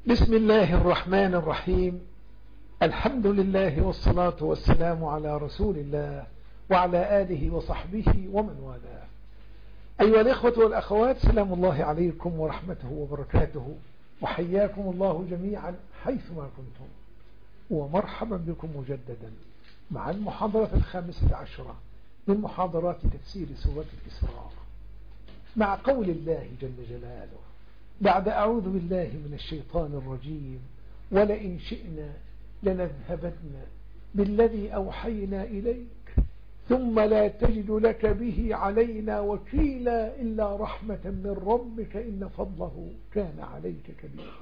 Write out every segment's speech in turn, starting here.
بسم الله الرحمن الرحيم. الحمد لله والصلاة والسلام على رسول الله وعلى آله وصحبه ومن والاه. أيها الإخوة والأخوات، سلام الله عليكم ورحمته وبركاته، وحياكم الله جميعا حيثما كنتم، ومرحبا بكم مجددا مع المحاضرة 15 من محاضرات تفسير سورة الإسراء، مع قول الله جل جلاله بعد أعوذ بالله من الشيطان الرجيم: ولئن شئنا لنذهبن بالذي أوحينا إليك ثم لا تجد لك به علينا وكيلا إلا رحمة من ربك إن فضله كان عليك كبيرا.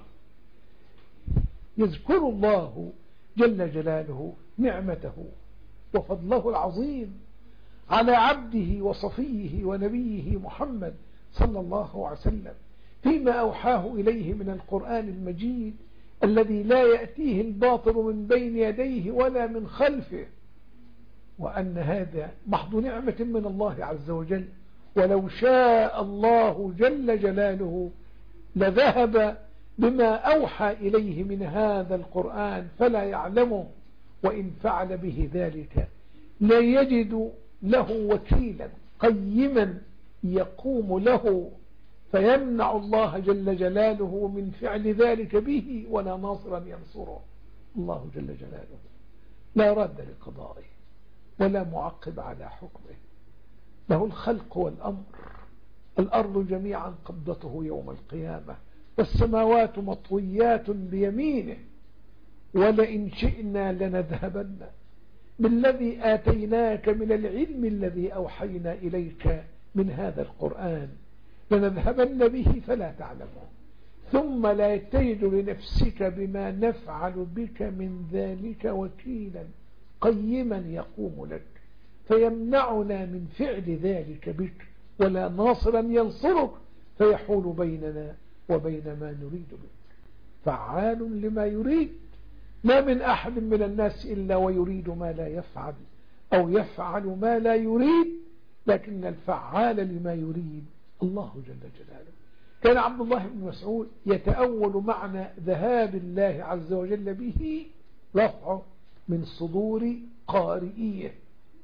يذكر الله جل جلاله نعمته وفضله العظيم على عبده وصفيه ونبيه محمد صلى الله عليه وسلم فيما أوحاه إليه من القرآن المجيد الذي لا يأتيه الباطل من بين يديه ولا من خلفه، وأن هذا محض نعمة من الله عز وجل، ولو شاء الله جل جلاله لذهب بما أوحى إليه من هذا القرآن فلا يعلمه، وإن فعل به ذلك لا يجد له وكيلا قيما يقوم له فيمنع الله جل جلاله من فعل ذلك به، ولا ناصرا ينصره. الله جل جلاله لا راد لقضائه ولا معقب على حكمه، له الخلق والأمر. الأرض جميعا قبضته يوم القيامة والسماوات مطويات بيمينه. ولئن شئنا لنذهبن بالذي آتيناك من العلم الذي أوحينا إليك من هذا القرآن لنذهبن به فلا تعلمه ثم لا تجد لنفسك بما نفعل بك من ذلك وكيلا قيما يقوم لك فيمنعنا من فعل ذلك بك، ولا ناصرا ينصرك فيحول بيننا وبين ما نريد بك. فعال لما يريد، ما من أحد من الناس إلا ويريد ما لا يفعل أو يفعل ما لا يريد، لكن الفعال لما يريد الله جل جلاله. كان عبد الله بن مسعود يتأول معنى ذهاب الله عز وجل به رفعه من صدور قارئيه،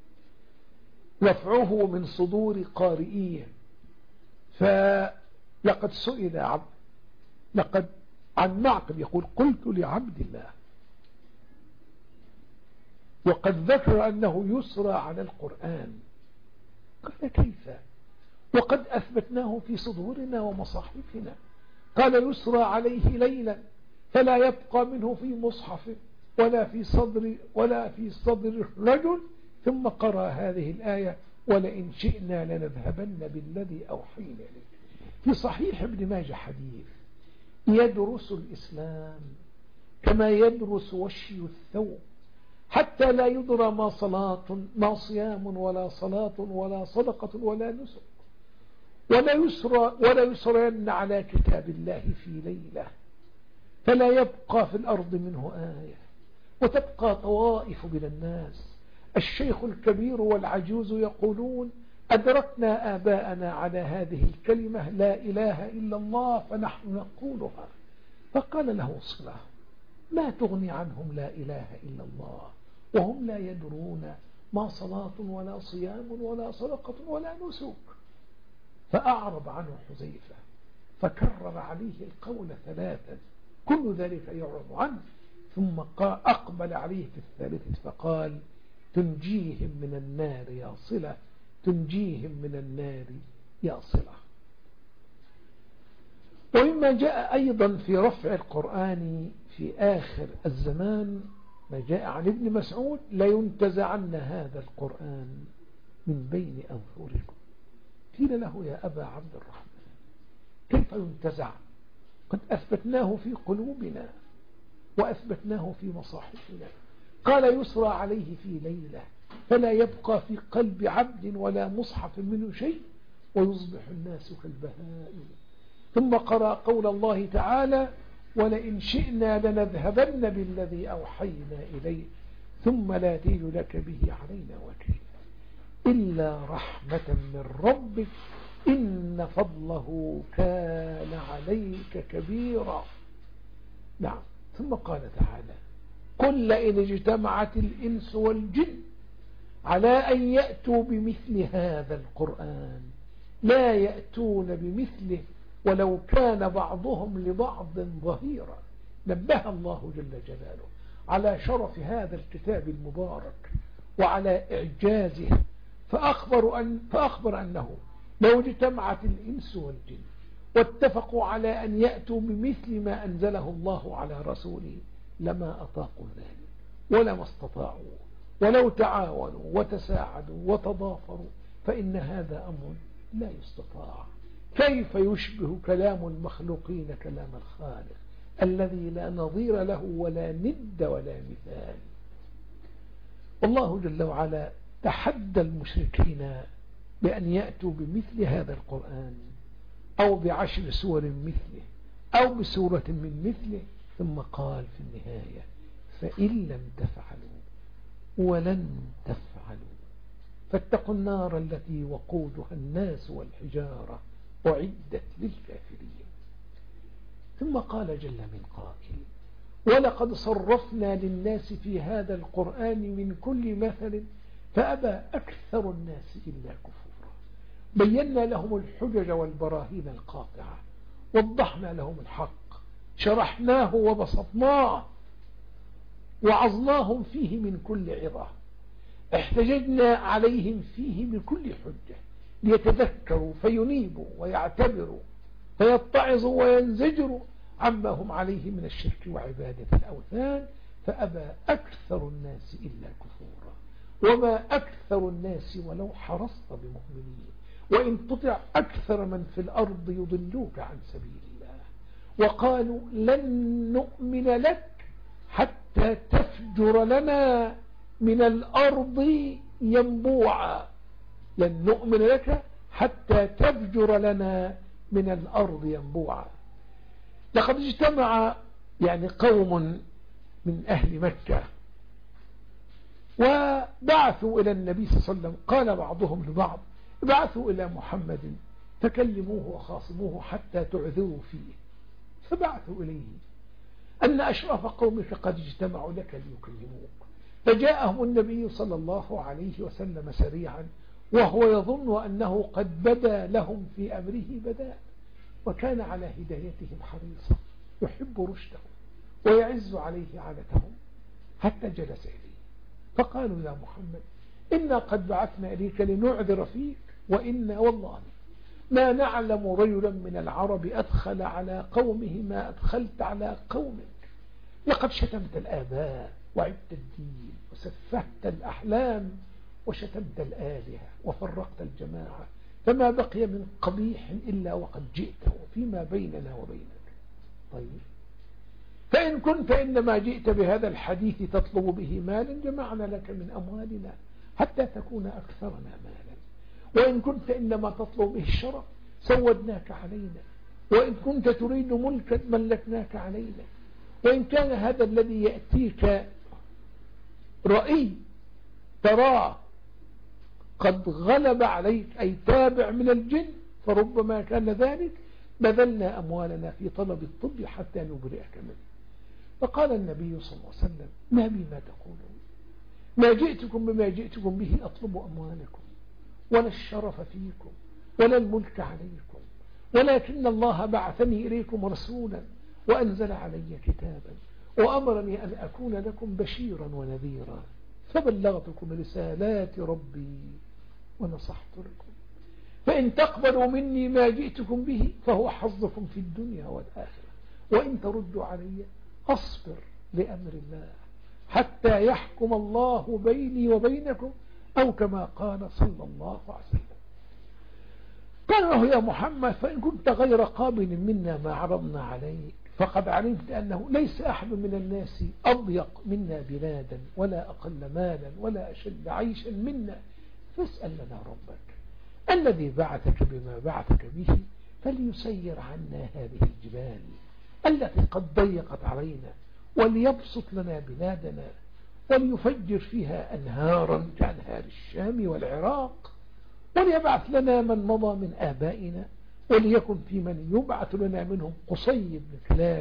رفعه من صدور قارئيه. فلقد سئل لقد عن معقب يقول: قلت لعبد الله، وقد ذكر أنه يسرى على القرآن. قال: كيف وقد أثبتناه في صدورنا ومصاحفنا؟ قال: يسرى عليه ليلا فلا يبقى منه في مصحف ولا في صدر رجل. ثم قرأ هذه الآية: ولئن شئنا لنذهبن بالذي أوحينا إليك. في صحيح ابن ماجه حديث: يدرس الإسلام كما يدرس وشي الثوب حتى لا يدرى ما صيام ولا صلاة ولا صدقة ولا نسك، ولا يسرين على كتاب الله في ليلة فلا يبقى في الأرض منه آية، وتبقى طوائف من الناس الشيخ الكبير والعجوز يقولون: أدركنا آباءنا على هذه الكلمة لا إله إلا الله فنحن نقولها. فقال له صلة: ما تغني عنهم لا إله إلا الله وهم لا يدرون ما صلاة ولا صيام ولا صدقة ولا نسك. فأعرض عنه حذيفة فكرر عليه القول 3، كل ذلك يعرض عنه، ثم أقبل عليه في الثالثة فقال: تنجيهم من النار يا صلة، تنجيهم من النار يا صلة. ومما جاء أيضا في رفع القرآن في آخر الزمان ما جاء عن ابن مسعود: لينتزعن هذا القرآن من بين أظهركم. قيل له: يا أبا عبد الرحمن، كيف ينتزع؟ قد أثبتناه في قلوبنا وأثبتناه في مصاحفنا. قال: يسرى عليه في ليلة فلا يبقى في قلب عبد ولا مصحف منه شيء ويصبح الناس كالبهائم. ثم قرأ قول الله تعالى: ولئن شئنا لنذهبن بالذي أوحينا إليه ثم لا تجد لك به علينا وكيلا إلا رحمة من ربك إن فضله كان عليك كبيرا. نعم. ثم قال تعالى: قل لئن اجتمعت الإنس والجن على أن يأتوا بمثل هذا القرآن لا يأتون بمثله ولو كان بعضهم لبعض ظهيرا. نبه الله جل جلاله على شرف هذا الكتاب المبارك وعلى إعجازه، فأخبر أنه لو اجتمعت الإنس والجن واتفقوا على أن يأتوا بمثل ما أنزله الله على رسوله لما أطاقوا ذلك ولما استطاعوا، ولو تعاونوا وتساعدوا وتضافروا فإن هذا أمر لا يستطاع. كيف يشبه كلام المخلوقين كلام الخالق الذي لا نظير له ولا ند ولا مثال؟ والله جل وعلا تحدى المشركين بأن يأتوا بمثل هذا القرآن أو ب10 سور مثله أو بسورة من مثله، ثم قال في النهاية: فإن لم تفعلوا ولن تفعلوا فاتقوا النار التي وقودها الناس والحجارة أعدت للكافرين. ثم قال جل من قائل: ولقد صرفنا للناس في هذا القرآن من كل مثل فأبى أكثر الناس إلا كفورا. بينا لهم الحجج والبراهين القاطعة، وضحنا لهم الحق، شرحناه وبسطناه، وعظناهم فيه من كل عظة، احتججنا عليهم فيه بكل حجة ليتذكروا فينيبوا ويعتبروا فيتعظوا وينزجروا عما هم عليه من الشرك وعبادة الأوثان، فأبى أكثر الناس إلا كفورا. وما أكثر الناس ولو حرصت بمؤمنين، وإن تطع أكثر من في الأرض يضلوك عن سبيل الله. وقالوا: لن نؤمن لك حتى تفجر لنا من الأرض ينبوعا. لن نؤمن لك حتى تفجر لنا من الأرض ينبوعا. لقد اجتمع قوم من أهل مكة وبعثوا إلى النبي صلى الله عليه وسلم. قال بعضهم لبعض: ابعثوا إلى محمد فكلموه وخاصموه حتى تعذروا فيه. فبعثوا إليه أن أشراف قومك قد اجتمعوا لك ليكلموك. فجاءهم النبي صلى الله عليه وسلم سريعا وهو يظن أنه قد بدا لهم في أمره بداء، وكان على هدايتهم حريصا، يحب رشدهم ويعز عليه عنتهم، حتى جلس إليه فقالوا: يا محمد، إنا قد بعثنا إليك لنعذر فيك، وإنا والله ما نعلم رجلا من العرب أدخل على قومه ما أدخلت على قومك. لقد شتمت الآباء وعبت الدين وسفهت الأحلام وشتمت الآلهة وفرقت الجماعة، فما بقي من قبيح إلا وقد جئته فيما بيننا وبينك. طيب، فإن كنت إنما جئت بهذا الحديث تطلب به مالا جمعنا لك من أموالنا حتى تكون أكثرنا مالا، وإن كنت إنما تطلب به الشرف سودناك علينا، وإن كنت تريد ملكا ملكناك علينا، وإن كان هذا الذي يأتيك رأي تراه قد غلب عليك أي تابع من الجن فربما كان ذلك، بذلنا أموالنا في طلب الطب حتى نبرئك منه. فقال النبي صلى الله عليه وسلم: ما بي ما تقولون، ما جئتكم بما جئتكم به أطلب أموالكم ولا الشرف فيكم ولا الملك عليكم، ولكن الله بعثني إليكم رسولا وأنزل علي كتابا وأمرني أن أكون لكم بشيرا ونذيرا، فبلغتكم رسالات ربي ونصحت لكم، فإن تقبلوا مني ما جئتكم به فهو حظكم في الدنيا والآخرة، وإن تردوا علي أصبر لأمر الله حتى يحكم الله بيني وبينكم، أو كما قال صلى الله عليه وسلم. قال له: يا محمد، فإن كنت غير قابل منا ما عرضنا عليك فقد علمت أنه ليس أحد من الناس أضيق منا بلادا ولا أقل مالا ولا أشد عيشا منا، فاسأل لنا ربك الذي بعثك بما بعثك به فليسير عنا هذه الجبال التي قد ضيقت علينا، وليبسط لنا بلادنا، وليفجر فيها أنهارا كأنهار الشام والعراق، وليبعث لنا من مضى من آبائنا، وليكن في من يبعث لنا منهم قصي بن كلاب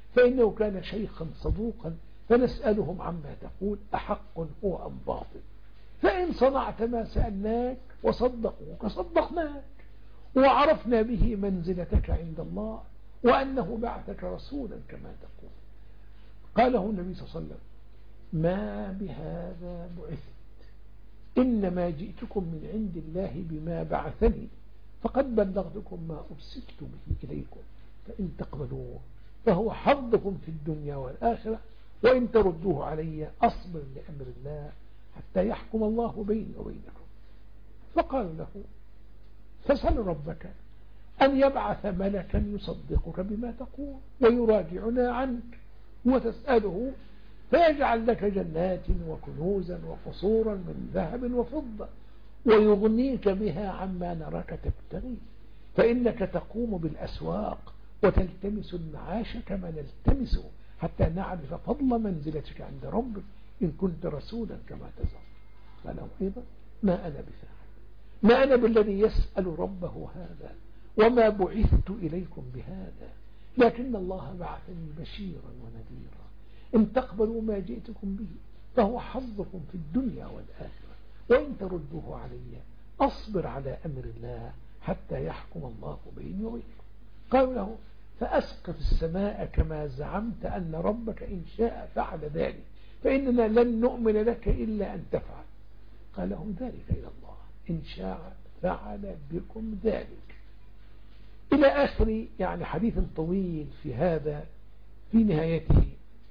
فإنه كان شيخا صدوقا، فنسألهم عما تقول أحق هو أم باطل، فإن صنعت ما سألناك وصدقوك صدقناك، وعرفنا به منزلتك عند الله وأنه بعثك رسولا كما تقول. قاله النبي صلى الله عليه وسلم: ما بهذا بعثت، إنما جئتكم من عند الله بما بعثني، فقد بلغتكم ما أرسلت به إليكم، فإن تقبلوه فهو حظكم في الدنيا والآخرة، وإن تردوه علي أصبر لأمر الله حتى يحكم الله بيني وبينكم. فقال له: فسل ربك أن يبعث ملكا يصدقك بما تقول ويراجعنا عنك، وتسأله فيجعل لك جنات وكنوزا وقصورا من ذهب وفضة ويغنيك بها عما نراك تبتغي، فإنك تقوم بالأسواق وتلتمس المعاش كما نلتمسه حتى نعرف فضل منزلتك عند ربك إن كنت رسولا كما تزعم. قال أيضا: ما أنا بفاعل، ما أنا بالذي يسأل ربه هذا، وما بعثت إليكم بهذا، لكن الله بعثني بشيرا ونذيرا، إن تقبلوا ما جئتكم به فهو حظكم في الدنيا والآخرة، وإن تردوه علي أصبر على أمر الله حتى يحكم الله بيني وبينكم. قالوا له: فأسقط السماء كما زعمت أن ربك إن شاء فعل ذلك، فإننا لن نؤمن لك إلا أن تفعل. قال لهم: ذلك إلى الله، إن شاء فعل بكم ذلك، إلى آخر حديث طويل في هذا. في نهايته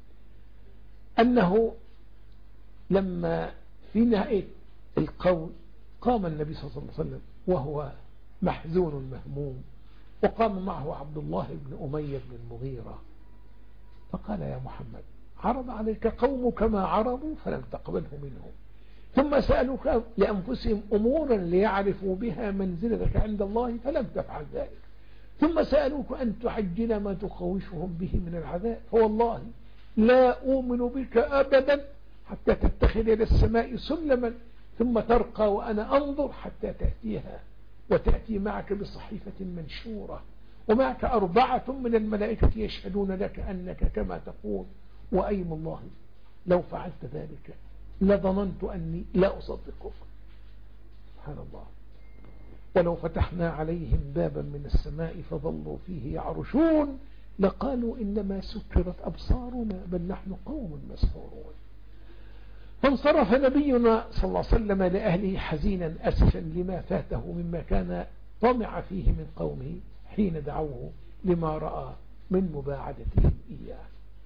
أنه لما في نهاية القول قام النبي صلى الله عليه وسلم وهو محزون مهموم، وقام معه عبد الله بن أمية بن المغيرة، فقال: يا محمد، عرض عليك قومك ما عرضوا فلم تقبله منهم، ثم سألوك لأنفسهم أمورا ليعرفوا بها منزلتك عند الله فلم تفعل ذلك، ثم سألوك أن تعجل ما تخوفهم به من العذاب، فوالله لا أؤمن بك أبدا حتى تتخذ إلى السماء سلما ثم ترقى وأنا أنظر حتى تأتيها، وتأتي معك بصحيفة منشورة ومعك 4 من الملائكة يشهدون لك أنك كما تقول، وأيم الله لو فعلت ذلك لظننت أني لا أصدقك. سبحان الله. ولو فتحنا عليهم بابا من السماء فظلوا فيه يعرشون لقالوا إنما سكرت أبصارنا بل نحن قوم مسحورون. فانصرف نبينا صلى الله عليه وسلم لأهله حزينا أسفا لما فاته مما كان طمع فيه من قومه حين دعوه لما رأى من مباعدتهم إياه.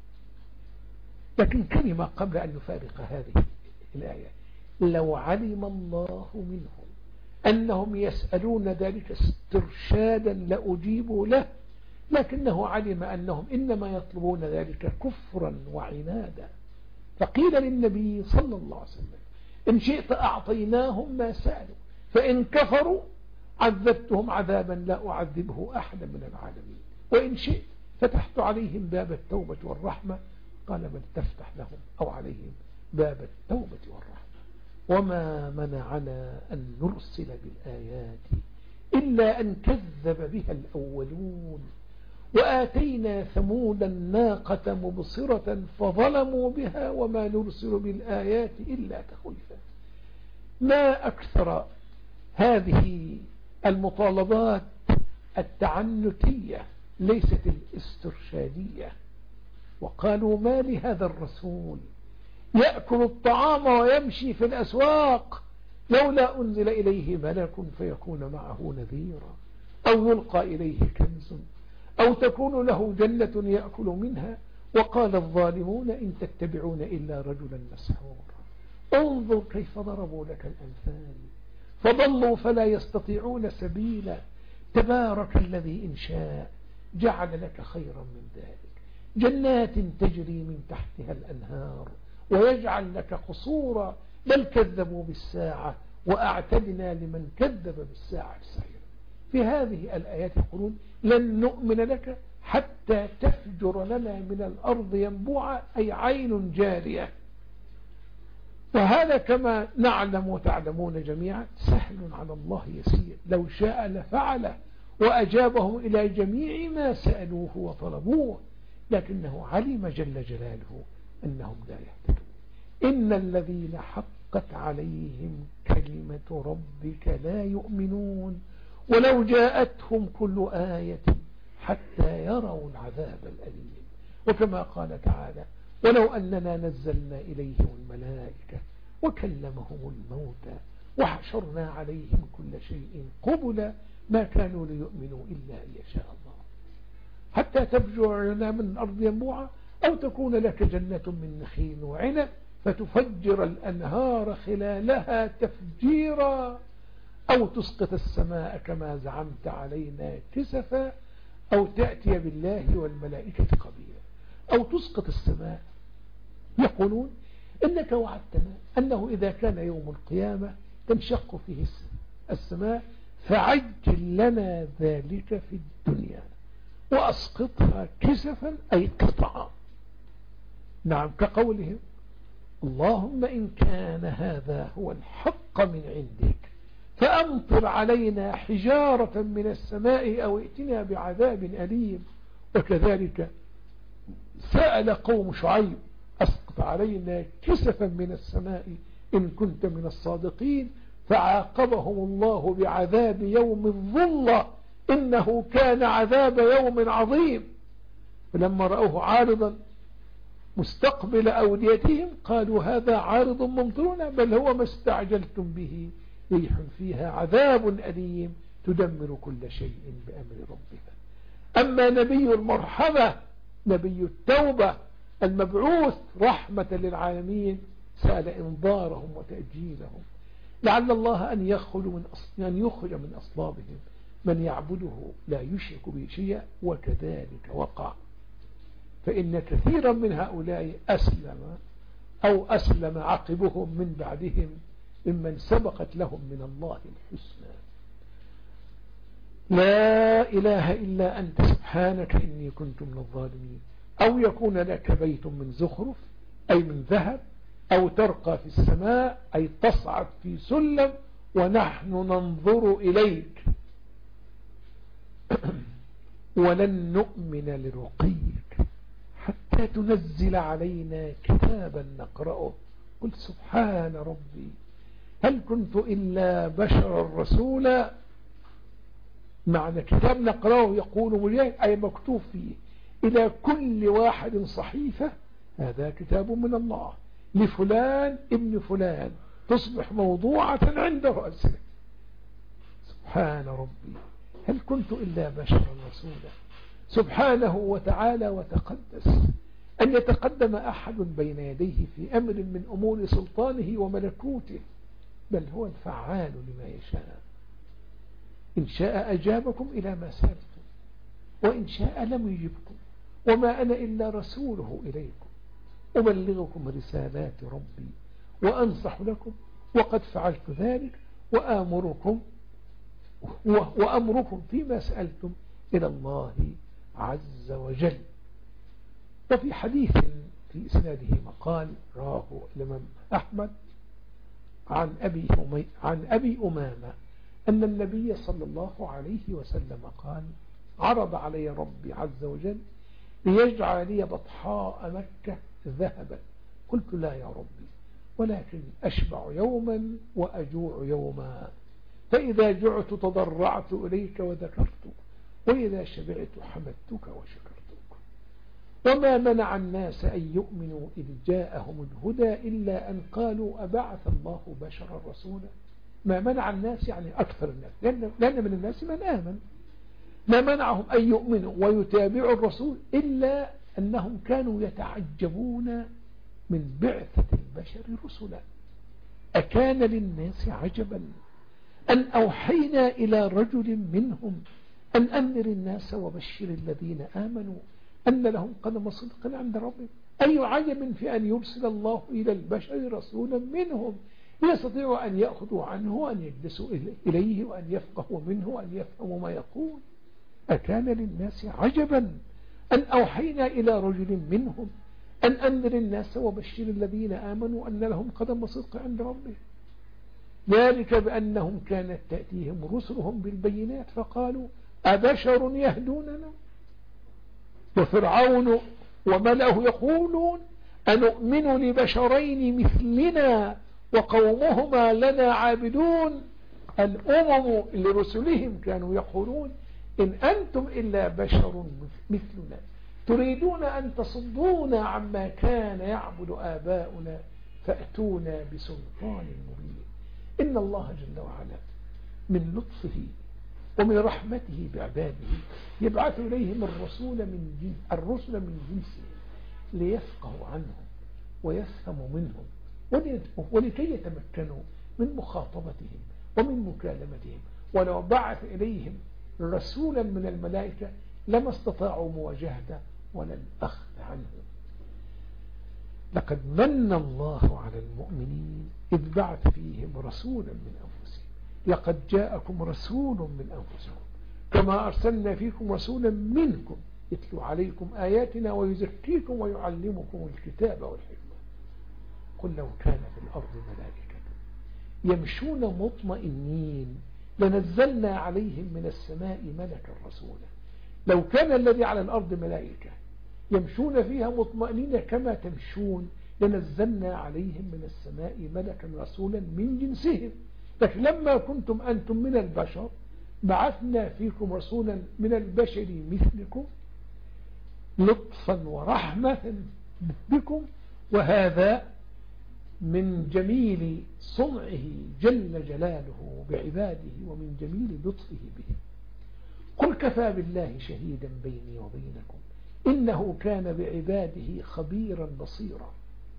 لكن كلمة قبل أن نفارق هذه الآية: لو علم الله منهم أنهم يسألون ذلك استرشادا لأجيبوا له، لكنه علم أنهم إنما يطلبون ذلك كفرا وعنادا، فقيل للنبي صلى الله عليه وسلم: إن شئت أعطيناهم ما سألوا، فإن كفروا عذبتهم عذابا لا أعذبه أحدا من العالمين، وإن شئت فتحت عليهم باب التوبة والرحمة. قال: بل تفتح لهم أو عليهم باب التوبة والرحمة. وما منعنا أن نرسل بالآيات إلا أن كذب بها الأولون، وآتينا ثمود الناقة مبصرة فظلموا بها وما نرسل بالآيات إلا تخويفا. ما أكثر هذه المطالبات التعنتية ليست الاسترشادية. وقالوا: ما لهذا الرسول يأكل الطعام ويمشي في الأسواق، لولا أنزل إليه ملك فيكون معه نذيرا، أو يلقى إليه كنز، أو تكون له جنة يأكل منها. وقال الظالمون إن تتبعون إلا رجلا مسحورا. انظر كيف ضربوا لك الأمثال فضلوا فلا يستطيعون سبيلا. تبارك الذي إن شاء جعل لك خيرا من ذلك جنات تجري من تحتها الأنهار ويجعل لك قصورا، بل كذبوا بالساعة وأعتدنا لمن كذب بالساعة السعيرة. في هذه الآيات يقولون: لن نؤمن لك حتى تفجر لنا من الأرض ينبوعا، أي عين جارية. وهذا كما نعلم وتعلمون جميعا سهل على الله يسير، لو شاء لفعله وأجابهم إلى جميع ما سألوه وطلبوه. لكنه علم جل جلاله أنهم لا يهتدون. إن الذين حقت عليهم كلمة ربك لا يؤمنون ولو جاءتهم كل آية حتى يروا العذاب الأليم. وكما قال تعالى ولو أننا نزلنا إليهم الملائكة وكلمهم الموتى وحشرنا عليهم كل شيء قبلا ما كانوا ليؤمنوا إلا أن يشاء الله حتى تفجر لنا من الأرض ينبوعا أو تكون لك جنة من نخيل وعنب فتفجر الأنهار خلالها تفجيرا أو تسقط السماء كما زعمت علينا كسفا أو تأتي بالله والملائكة قبيلا. أو تسقط السماء يقولون إنك وعدتنا أنه إذا كان يوم القيامة تنشق فيه السماء فعجل لنا ذلك في الدنيا وأسقطها كسفا أي قطعا. نعم كقولهم اللهم إن كان هذا هو الحق من عندك فأمطر علينا حجارة من السماء أو ائتنا بعذاب أليم. وكذلك سأل قوم شعيب أسقط علينا كسفا من السماء إن كنت من الصادقين فعاقبهم الله بعذاب يوم الظلة إنه كان عذاب يوم عظيم. فلما رأوه عارضا مستقبل أوديتهم قالوا هذا عارض ممطرنا بل هو ما استعجلتم به ريح فيها عذاب أليم تدمر كل شيء بأمر ربها. أما نبي المرحمة نبي التوبة المبعوث رحمة للعالمين سأل إنذارهم وتأجيلهم لعل الله أن يخرج من أصلابهم من يعبده لا يشرك به شيئا وكذلك وقع. فإن كثيرا من هؤلاء أسلم عقبهم من بعدهم ممن سبقت لهم من الله الحسنى. لا إله إلا أنت سبحانك إني كنت من الظالمين. أو يكون لك بيت من زخرف أي من ذهب أو ترقى في السماء أي تصعد في سلم ونحن ننظر إليك ولن نؤمن لرقيك حتى تنزل علينا كتابا نقرأه. قل سبحان ربي هل كنت إلا بشرا رسولا. معنى كتاب نقرأه يقول مجاهد أي مكتوب فيه إلى كل واحد صحيفة هذا كتاب من الله لفلان ابن فلان تصبح موضوعة عند رأسه. سبحان ربي هل كنت إلا بشرا رسولا. سبحانه وتعالى وتقدس أن يتقدم أحد بين يديه في أمر من أمور سلطانه وملكوته بل هو الفعال لما يشاء. إن شاء أجابكم إلى ما سألتم وإن شاء لم يجبكم وما أنا إلا رسوله إليكم أبلغكم رسالات ربي وأنصح لكم وقد فعلت ذلك وأمركم فيما سألتم إلى الله عز وجل. وفي حديث في إسناده مقال راه الإمام أحمد عن أبي أمامة أن النبي صلى الله عليه وسلم قال عرض علي ربي عز وجل ليجعل لي بطحاء مكة ذهبا. قلت لا يا ربي ولكن أشبع يوما وأجوع يوما فإذا جعت تضرعت إليك وذكرتك وإذا شبعت حمدتك وشكرتك. وما منع الناس أن يؤمنوا إذ جاءهم الهدى إلا أن قالوا أبعث الله بشرا رسولا. ما منع الناس يعني أكثر الناس لأن من الناس من آمن. ما منعهم أن يؤمنوا ويتابعوا الرسول إلا أنهم كانوا يتعجبون من بعثة البشر رسلا. أكان للناس عجبا أن أوحينا إلى رجل منهم أن أنذر الناس وبشر الذين آمنوا أن لهم قدم صدق عند ربهم. أي عجب في أن يرسل الله إلى البشر رسولا منهم يستطيع أن يأخذوا عنه وأن يجلسوا إليه وأن يفقهوا منه وأن يفهموا ما يقول. أكان للناس عجبا أن أوحينا إلى رجل منهم أن أنذر الناس وبشر الذين آمنوا أن لهم قدم صدق عند ربهم. ذلك بأنهم كانت تأتيهم رسلهم بالبينات فقالوا أبشر يهدوننا. وفرعون وملأه يقولون أنؤمن لبشرين مثلنا وقومهما لنا عابدون. الأمم لرسلهم كانوا يقولون إن أنتم إلا بشر مثلنا تريدون أن تصدونا عما كان يعبد آباؤنا فأتونا بسلطان مبين. إن الله جل وعلا من لطفه ومن رحمته بعباده يبعث إليهم الرسل من جنسهم ليفقهوا عنهم ويفهموا منهم ولكي يتمكنوا من مخاطبتهم ومن مكالمتهم. ولو بعث إليهم رسولا من الملائكة لما استطاعوا مواجهته ولا الأخذ عنه. لقد من الله على المؤمنين إذ بعث فيهم رسولا من أنفسهم. لقد جاءكم رسول من أنفسكم كما أرسلنا فيكم رسولا منكم يتلو عليكم آياتنا ويزكيكم ويعلمكم الكتاب والحكمة. قل لو كان في الأرض ملائكة يمشون مطمئنين لنزلنا عليهم من السماء ملكا رسولا. لو كان الذي على الأرض ملائكة يمشون فيها مطمئنين كما تمشون لنزلنا عليهم من السماء ملكا رسولا من جنسهم. لكن لما كنتم أنتم من البشر بعثنا فيكم رسولا من البشر مثلكم لطفا ورحمة بكم. وهذا من جميل صنعه جل جلاله بعباده ومن جميل لطفه بهم. قل كفى بالله شهيدا بيني وبينكم إنه كان بعباده خبيرا بصيرا.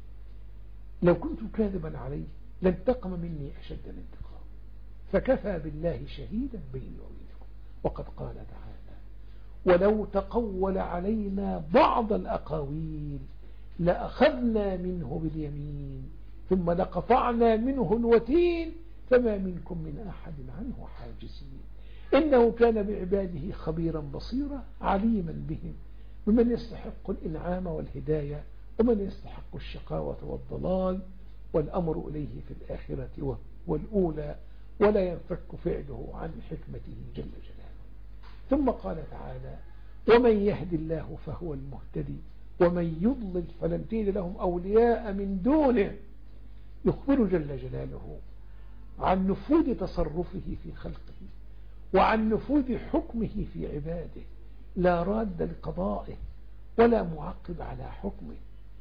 لو كنت كاذبا عليه لانتقم مني أشد الانتقام فكفى بالله شهيدا بيني وبينكم. وقد قال تعالى ولو تقول علينا بعض الأقاويل لأخذنا منه باليمين ثم لقطعنا منه الوتين فما منكم من أحد عنه حاجزين. إنه كان بعباده خبيرا بصيرا عليما بهم بمن يستحق الإنعام والهداية ومن يستحق الشقاوة والضلال والأمر إليه في الآخرة والأولى ولا ينفك فعله عن حكمته جل جلاله. ثم قال تعالى ومن يهد الله فهو المهتدي ومن يضلل فلن تجد لهم أولياء من دونه. يخبر جل جلاله عن نفوذ تصرفه في خلقه وعن نفوذ حكمه في عباده لا راد لقضائه ولا معقب على حكمه.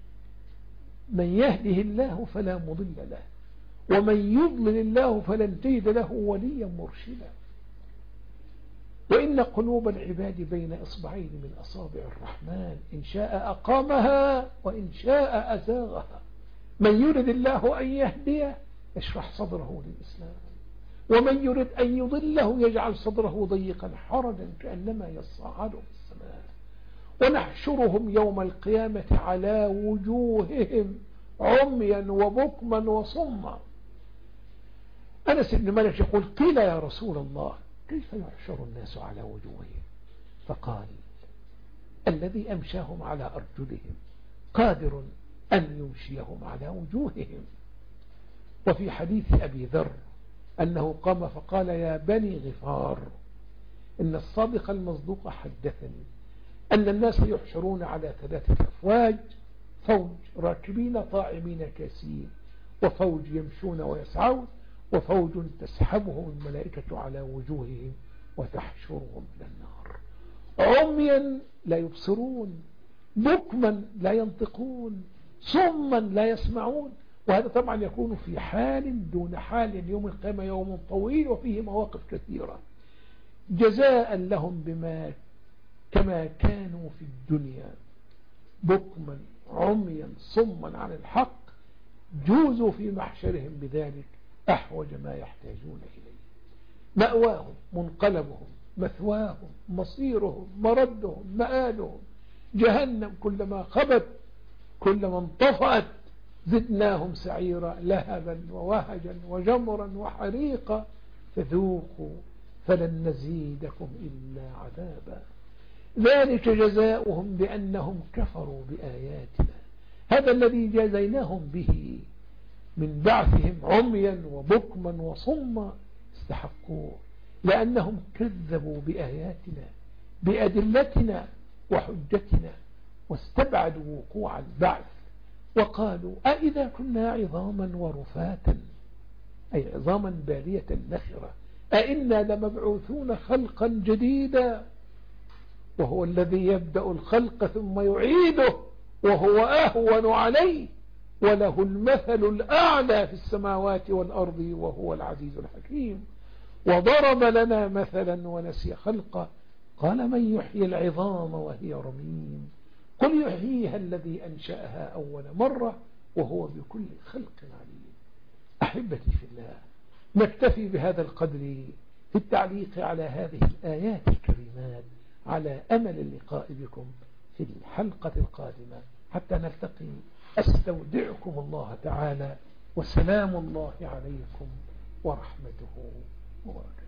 من يهده الله فلا مضل له ومن يضلل الله فلن تجد له وليا مرشدا. وإن قلوب العباد بين إصبعين من أصابع الرحمن إن شاء أقامها وإن شاء أزاغها. من يرد الله أن يهديه يشرح صدره للإسلام ومن يرد أن يضله يجعل صدره ضيقا حرجا كأنما يصعد في السماء. ونحشرهم يوم القيامة على وجوههم عميا وبكما وصما. أنس بن مالك يقول قيل يا رسول الله كيف يحشر الناس على وجوههم؟ فقال الذي أمشاهم على أرجلهم قادر أن يمشيهم على وجوههم. وفي حديث أبي ذر أنه قام فقال يا بني غفار إن الصادق المصدوق حدثني أن الناس يحشرون على 3 أفواج: فوج راكبين طاعمين كاسين وفوج يمشون ويسعون وفوج تسحبهم الملائكة على وجوههم وتحشرهم إلى النار. عميا لا يبصرون بكما لا ينطقون صما لا يسمعون. وهذا طبعا يكون في حال دون حال. يوم القيامة يوم طويل وفيه مواقف كثيرة جزاء لهم بما كما كانوا في الدنيا بكما عميا صما عن الحق جوزوا في محشرهم بذلك أحوج ما يحتاجون إليه. مأواهم منقلبهم مثواهم مصيرهم مردهم مآلهم جهنم كلما خبت كلما انطفأت زدناهم سعيرا لهبا ووهجا وجمرا وحريقا فذوقوا فلن نزيدكم إلا عذابا. ذلك جزاؤهم بأنهم كفروا بآياتنا. هذا الذي جازيناهم به من بعثهم عميا وبكما وصما استحقوه لأنهم كذبوا بآياتنا بأدلتنا وحجتنا واستبعدوا وقوع البعث وقالوا أئذا كنا عظاما ورفاتا، أي عظاما بالية نخرة، أئنا لمبعوثون خلقا جديدا، وهو الذي يبدأ الخلق ثم يعيده وهو أهون عليه وله المثل الأعلى في السماوات والأرض وهو العزيز الحكيم. وضرب لنا مثلا ونسي خلقه قال من يحيي العظام وهي رميم قل يحييها الذي أنشأها أول مرة وهو بكل خلق عليم. أحبتي في الله، نكتفي بهذا القدر في التعليق على هذه الآيات الكريمات، على أمل اللقاء بكم في الحلقة القادمة حتى نلتقي. أستودعكم الله تعالى، وسلام الله عليكم ورحمته وبركاته.